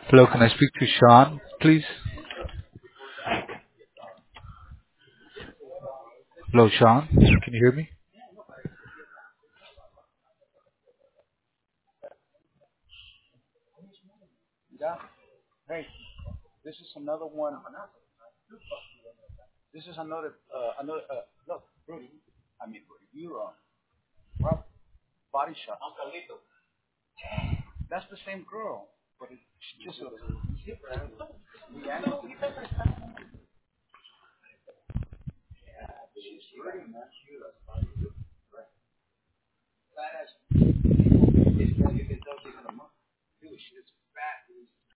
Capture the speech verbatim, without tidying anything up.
Hello, can I speak to Sean, please? Hello, Sean. Can you hear me? Yeah. Hey, this is another one. This is another, uh, another, uh, look, Rudy. I mean, Rudy, you, uh, Rob, body shop. That's the same girl, but it's just a, yeah.